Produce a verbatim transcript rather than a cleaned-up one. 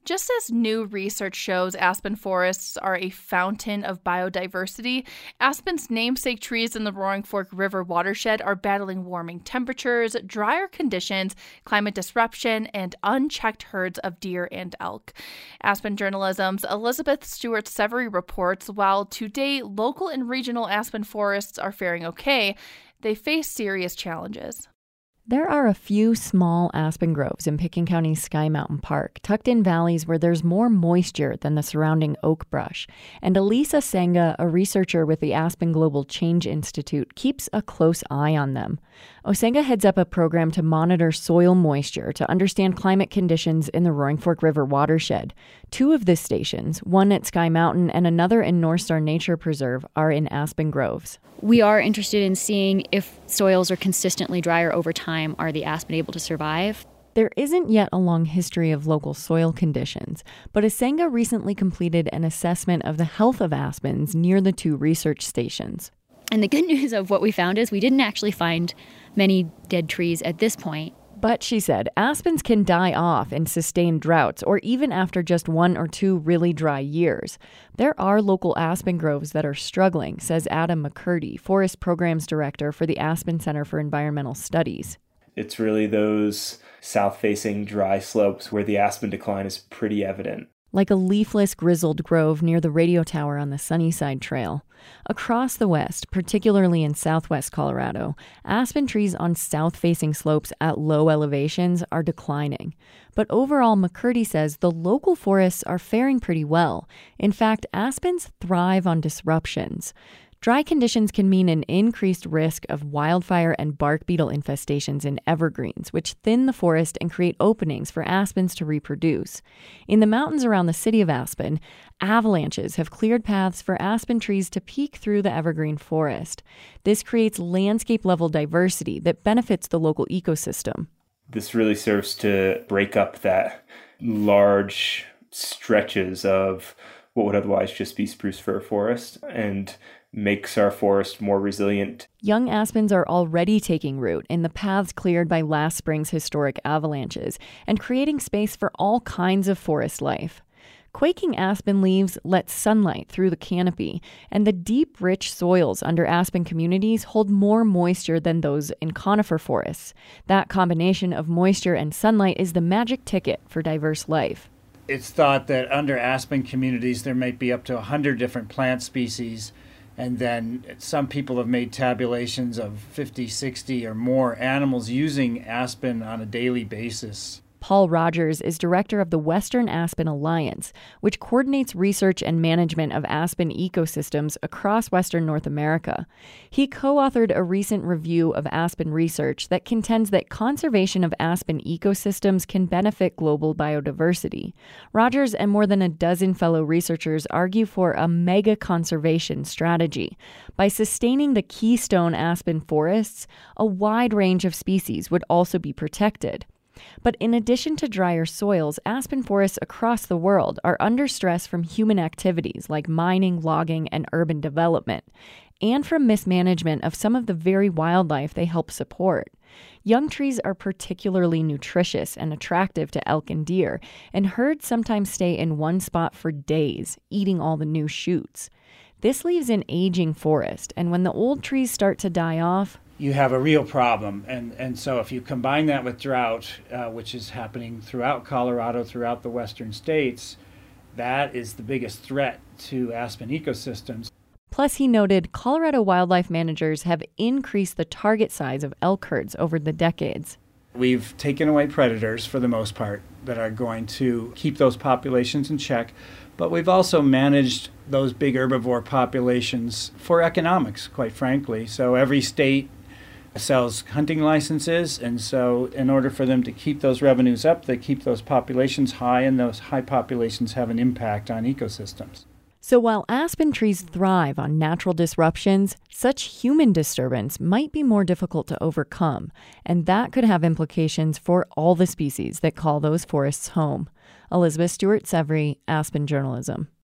Just as new research shows aspen forests are a fountain of biodiversity, aspen's namesake trees in the Roaring Fork River watershed are battling warming temperatures, drier conditions, climate disruption, and unchecked herds of deer and elk. Aspen Journalism's Elizabeth Stewart Severy reports while today local and regional aspen forests are faring okay, they face serious challenges. There are a few small aspen groves in Pitkin County's Sky Mountain Park, tucked in valleys where there's more moisture than the surrounding oak brush. And Elisa Osenga, a researcher with the Aspen Global Change Institute, keeps a close eye on them. Osenga heads up a program to monitor soil moisture to understand climate conditions in the Roaring Fork River watershed. Two of the stations, one at Sky Mountain and another in North Star Nature Preserve, are in aspen groves. We are interested in seeing if soils are consistently drier over time. Are the aspen able to survive? There isn't yet a long history of local soil conditions, but Osenga recently completed an assessment of the health of aspens near the two research stations. And the good news of what we found is we didn't actually find many dead trees at this point. But, she said, aspens can die off in sustained droughts or even after just one or two really dry years. There are local aspen groves that are struggling, says Adam McCurdy, Forest Programs Director for the Aspen Center for Environmental Studies. It's really those south-facing dry slopes where the aspen decline is pretty evident. Like a leafless grizzled grove near the radio tower on the Sunnyside Trail. Across the west, particularly in southwest Colorado, aspen trees on south-facing slopes at low elevations are declining. But overall, McCurdy says the local forests are faring pretty well. In fact, aspens thrive on disruptions. Dry conditions can mean an increased risk of wildfire and bark beetle infestations in evergreens, which thin the forest and create openings for aspens to reproduce. In the mountains around the city of Aspen, avalanches have cleared paths for aspen trees to peek through the evergreen forest. This creates landscape-level diversity that benefits the local ecosystem. This really serves to break up that large stretches of what would otherwise just be spruce fir forest and makes our forest more resilient. Young aspens are already taking root in the paths cleared by last spring's historic avalanches and creating space for all kinds of forest life. Quaking aspen leaves let sunlight through the canopy, and the deep, rich soils under aspen communities hold more moisture than those in conifer forests. That combination of moisture and sunlight is the magic ticket for diverse life. It's thought that under aspen communities there might be up to one hundred different plant species, and then some people have made tabulations of fifty, sixty or more animals using aspen on a daily basis. Paul Rogers is director of the Western Aspen Alliance, which coordinates research and management of aspen ecosystems across Western North America. He co-authored a recent review of aspen research that contends that conservation of aspen ecosystems can benefit global biodiversity. Rogers and more than a dozen fellow researchers argue for a mega conservation strategy. By sustaining the keystone aspen forests, a wide range of species would also be protected. But in addition to drier soils, aspen forests across the world are under stress from human activities like mining, logging, and urban development, and from mismanagement of some of the very wildlife they help support. Young trees are particularly nutritious and attractive to elk and deer, and herds sometimes stay in one spot for days, eating all the new shoots. This leaves an aging forest, and when the old trees start to die off, you have a real problem. And, and so if you combine that with drought, uh, which is happening throughout Colorado, throughout the western states, that is the biggest threat to aspen ecosystems. Plus, he noted Colorado wildlife managers have increased the target size of elk herds over the decades. We've taken away predators for the most part that are going to keep those populations in check, but we've also managed those big herbivore populations for economics, quite frankly. So every state sells hunting licenses, and so in order for them to keep those revenues up, they keep those populations high, and those high populations have an impact on ecosystems. So while aspen trees thrive on natural disruptions, such human disturbance might be more difficult to overcome, and that could have implications for all the species that call those forests home. Elizabeth Stewart Severy, Aspen Journalism.